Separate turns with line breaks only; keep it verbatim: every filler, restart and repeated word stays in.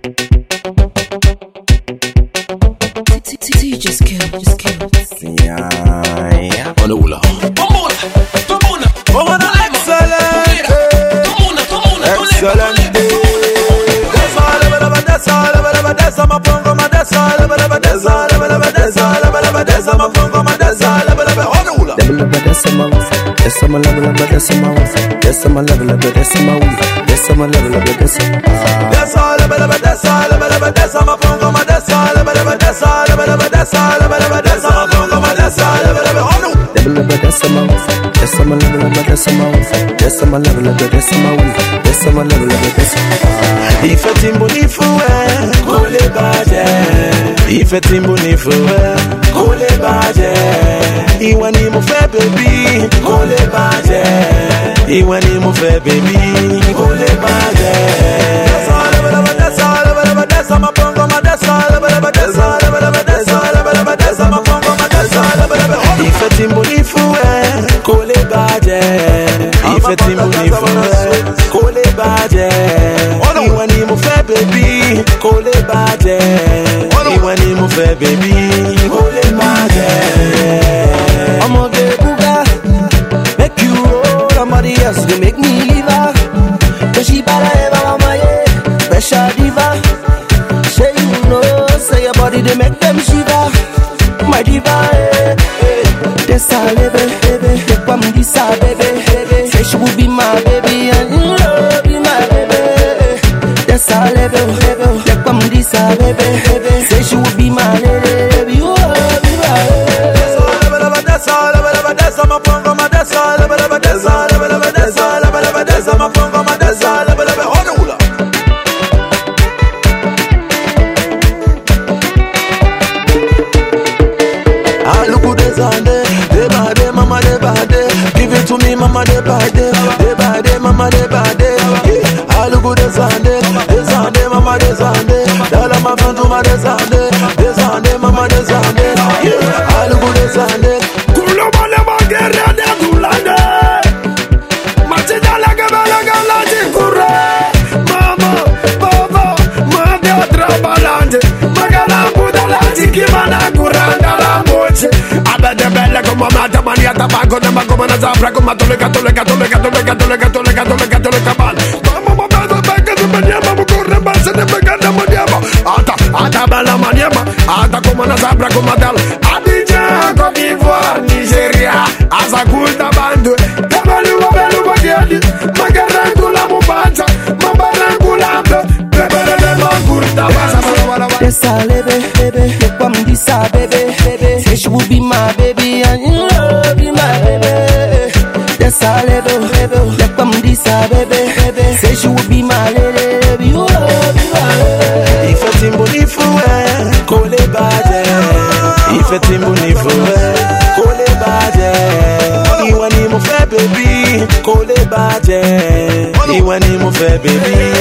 Just kill, just kill.
Yeah, yeah.
On the hula.
Tomuna, tomuna,
tomuna, excellent.
Tomuna, tomuna,
excellent. That's all, that's all, that's all, my pongo, my that's all, that's all, that's all, that's all, my pongo, my that's all, on the hula. That's my wife. That's my level of that's my wife. That's my level of that's my wife. That's my level of that's my That's all, that's all, that's all, my pongo, my that's all, that's all, that's all, that's all, that's all, my pongo, my that's all, on the hula. That's my wife. That's my level of that's my wife. That's my level of that's my wife. That's my level of that's If a timbo ni fuwe, kole baje. If a timbo ni fuwe, kole baje. Iwa ni mo fe baby, kole baje. Iwa ni mo fe baby, kole baje. That's all, that's all, that's all, my pongo, my that's all, that's all, that's all, that's all, my pongo, my that's all. If a timbo ni fuwe, kole baje. If a timbo ni fuwe, kole baje. Iwa ni mo fe baby, kole baje. Iwa ni mo fe baby, kole baje. I'ma get booga, make you roll. Somebody else to make me leave her. Cause she better ever my head, special diva. Say you know, say your body they make them shiver. My diva, eh, eh. That's all, baby, baby. Take one this all, baby, baby. Say she will be my baby and you know be my baby. That's all, baby, baby. Take one this all, baby, baby. Say she will be my baby, you will be my baby. That's all, that's all, that's all, my pongo, my that's all, that's all, that's all, that's all, my pongo, my that's all, on the hula. I look good as on day, day by day, mama day by day. Give it to me, mama day by day, day by day, mama day by day. I look good as on day, days on day, mama days on day. Dala my friend to my days on day, days on day, mama days on day. I look good as on day. Kulo mane magere de kulande, mati dala gabala gala di kure. Mama, baba, mande atrabalante, magala budala di kimana kuranda la moche. Abede belle como mata mania tabaco de mago na zabra como tole tole tole tole tole tole tole tole cabal. Mama mama bega de mania mama corre base de bega de mania. Ata ata bella mania, ata como na zabra como dal. Abidjan, Côte d'Ivoire, Nigeria, Azakulta bando. Tabalu balu bagadi, magarangula mubanja, mabarangula mbe. Bebele de makurta basa. That's all, baby, baby. Take one this all, baby, baby. Say she will be my baby and you know be my baby. That's all, baby, baby. Take one this all, baby, baby. Say she will be my baby, you know be my baby. If a timbo ni fuwe, kole baje. If a timbo ni fuwe, kole baje. Iwa ni mo fe baby, kole baje. Iwa ni mo fe baby.